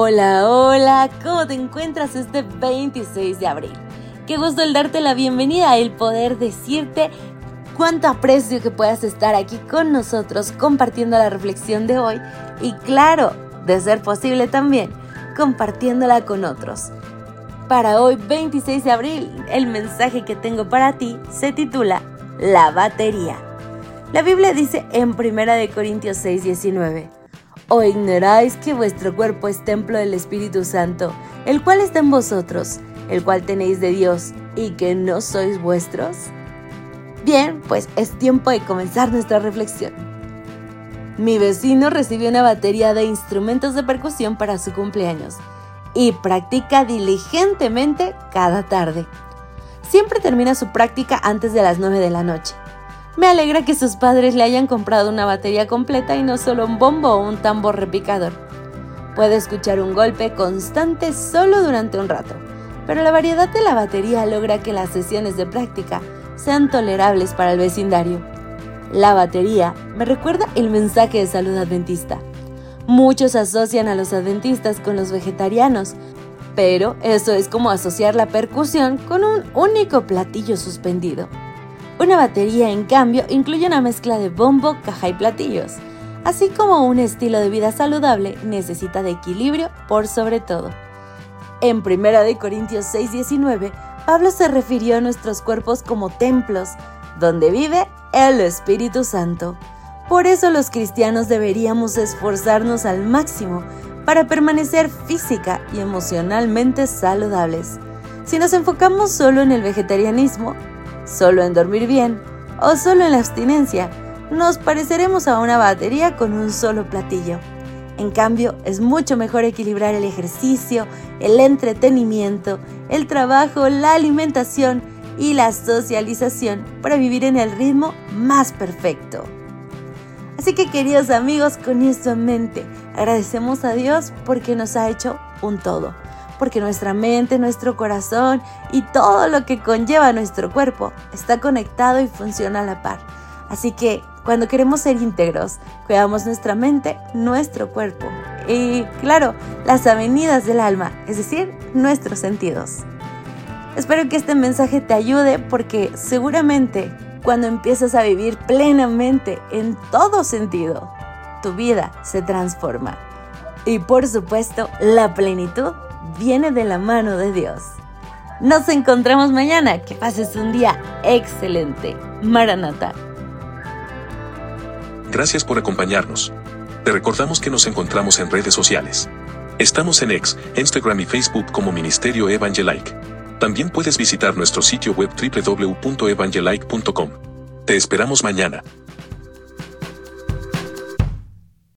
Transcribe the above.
Hola, hola, ¿cómo te encuentras este 26 de abril? Qué gusto el darte la bienvenida, el poder decirte cuánto aprecio que puedas estar aquí con nosotros compartiendo la reflexión de hoy y claro, de ser posible también, compartiéndola con otros. Para hoy, 26 de abril, el mensaje que tengo para ti se titula La batería. La Biblia dice en 1 Corintios 6:19: ¿O ignoráis que vuestro cuerpo es templo del Espíritu Santo, el cual está en vosotros, el cual tenéis de Dios, y que no sois vuestros? Bien, pues es tiempo de comenzar nuestra reflexión. Mi vecino recibió una batería de instrumentos de percusión para su cumpleaños y practica diligentemente cada tarde. Siempre termina su práctica antes de las 9 de la noche. Me alegra que sus padres le hayan comprado una batería completa y no solo un bombo o un tambor repicador. Puede escuchar un golpe constante solo durante un rato, pero la variedad de la batería logra que las sesiones de práctica sean tolerables para el vecindario. La batería me recuerda el mensaje de salud adventista. Muchos asocian a los adventistas con los vegetarianos, pero eso es como asociar la percusión con un único platillo suspendido. Una batería, en cambio, incluye una mezcla de bombo, caja y platillos. Así como un estilo de vida saludable necesita de equilibrio por sobre todo. En 1 Corintios 6:19, Pablo se refirió a nuestros cuerpos como templos, donde vive el Espíritu Santo. Por eso los cristianos deberíamos esforzarnos al máximo para permanecer física y emocionalmente saludables. Si nos enfocamos solo en el vegetarianismo, solo en dormir bien o solo en la abstinencia, nos pareceremos a una batería con un solo platillo. En cambio, es mucho mejor equilibrar el ejercicio, el entretenimiento, el trabajo, la alimentación y la socialización para vivir en el ritmo más perfecto. Así que, queridos amigos, con esto en mente, agradecemos a Dios porque nos ha hecho un todo. Porque nuestra mente, nuestro corazón y todo lo que conlleva nuestro cuerpo está conectado y funciona a la par. Así que cuando queremos ser íntegros, cuidamos nuestra mente, nuestro cuerpo y, claro, las avenidas del alma, es decir, nuestros sentidos. Espero que este mensaje te ayude porque seguramente cuando empiezas a vivir plenamente en todo sentido, tu vida se transforma. Y por supuesto, la plenitud viene de la mano de Dios. Nos encontramos mañana. Que pases un día excelente. Maranata. Gracias por acompañarnos. Te recordamos que nos encontramos en redes sociales. Estamos en X, Instagram y Facebook como Ministerio Evangelike. También puedes visitar nuestro sitio web www.evangelike.com. Te esperamos mañana.